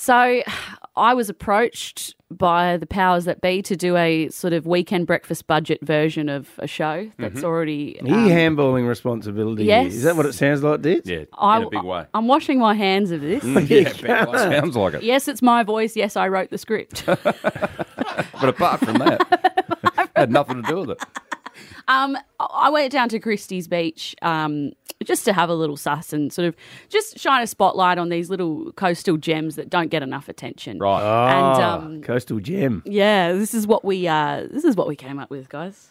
So I was approached by the powers that be to do a sort of weekend breakfast budget version of a show that's already... Are you handballing responsibility yes. here? Is that what it sounds like, Diz? Yeah, in a big way. I'm washing my hands of this. Yeah, big way. Sounds like it. Yes, it's my voice. Yes, I wrote the script. But apart from that, had nothing to do with it. I went down to Christie's Beach just to have a little suss and sort of just shine a spotlight on these little coastal gems that don't get enough attention. Right. And Coastal gem. yeah, this is what we came up with, guys.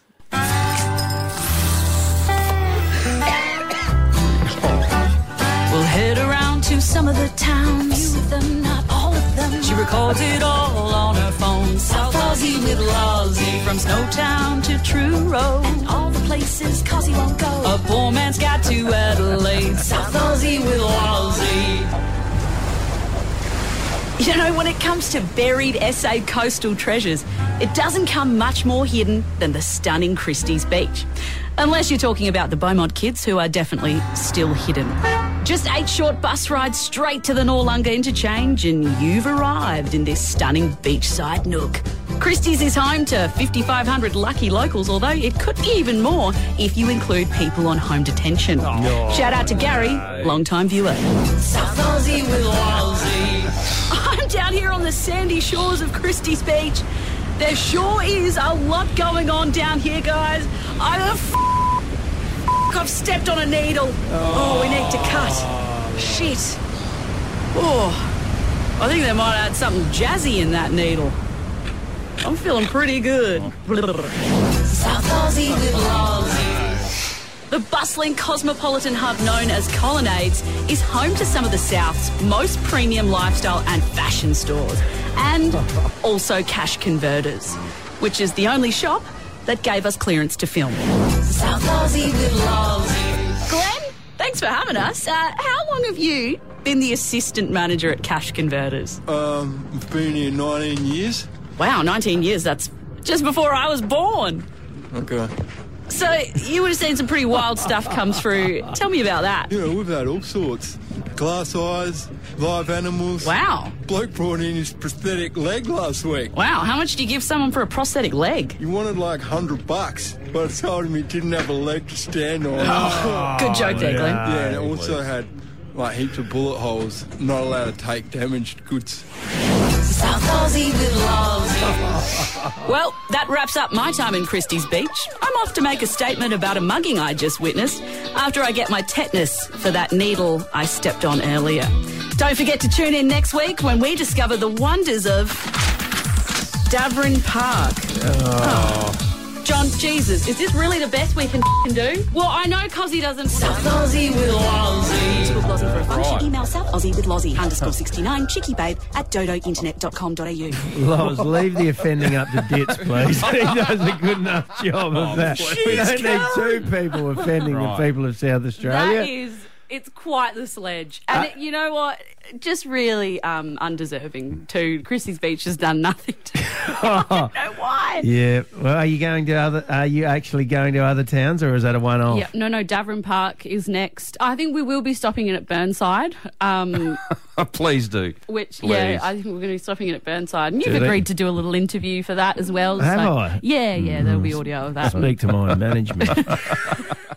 We'll head around to some of the towns. Few of them, not all of them. She records it all on her phone. South Aussie with Lozzie. From Snowtown to Truro. And all the places Cosy won't go. A poor man's got to Adelaide. South Aussie with Lozzie. You know, when it comes to buried SA coastal treasures, it doesn't come much more hidden than the stunning Christie's Beach. Unless you're talking about the Beaumont kids, who are definitely still hidden. Just 8 short bus rides straight to the Noarlunga interchange and you've arrived in this stunning beachside nook. Christie's is home to 5,500 lucky locals, although it could be even more if you include people on home detention. Shout out to Gary, long-time viewer. South Aussie with Lozzie. I'm down here on the sandy shores of Christie's Beach. There sure is a lot going on down here, guys. I've stepped on a needle. Oh, we need to cut. Shit. Oh, I think they might add something jazzy in that needle. I'm feeling pretty good. South Aussie with Lozzie. The bustling cosmopolitan hub known as Colonnades is home to some of the South's most premium lifestyle and fashion stores, and also cash converters, which is the only shop that gave us clearance to film. South Aussie with Lozzie. Glenn, thanks for having us. How long have you been the assistant manager at Cash Converters? I've been here 19 years. Wow, 19 years. That's just before I was born. Okay. So you would have seen some pretty wild stuff come through. Tell me about that. You know, we've had all sorts. Glass eyes, live animals. Wow. Bloke brought in his prosthetic leg last week. Wow, how much do you give someone for a prosthetic leg? He wanted like $100, but I told him he didn't have a leg to stand on. Good joke there, Glenn. Yeah, and it also had like heaps of bullet holes. Not allowed to take damaged goods. South Aussie with Lozzie. Well, that wraps up my time in Christie's Beach. I'm off to make a statement about a mugging I just witnessed after I get my tetanus for that needle I stepped on earlier. Don't forget to tune in next week when we discover the wonders of Davern Park. Oh. John, Jesus, is this really the best we can do? Well, I know Cosy doesn't... South Aussie with Lozzie. To book Lozzie for a function, Email South Aussie with Lozzie _69 chickybabe at dodointernet.com.au. Loz, leave the offending up to Ditz, please. He does a good enough job of that. We don't need 2 people offending the people of South Australia. That is... It's quite the sledge. And you know what? Just really undeserving too. Christie's Beach has done nothing to I don't know why. Yeah. Well, are you actually going to other towns, or is that a one-off? Yeah, no, Davern Park is next. I think we will be stopping in at Burnside. Please do. Which, Please. yeah, I think we're going to be stopping in at Burnside. And you've Really? agreed to do a little interview for that as well. Have I? Yeah, there'll be audio of that. Speak to my management.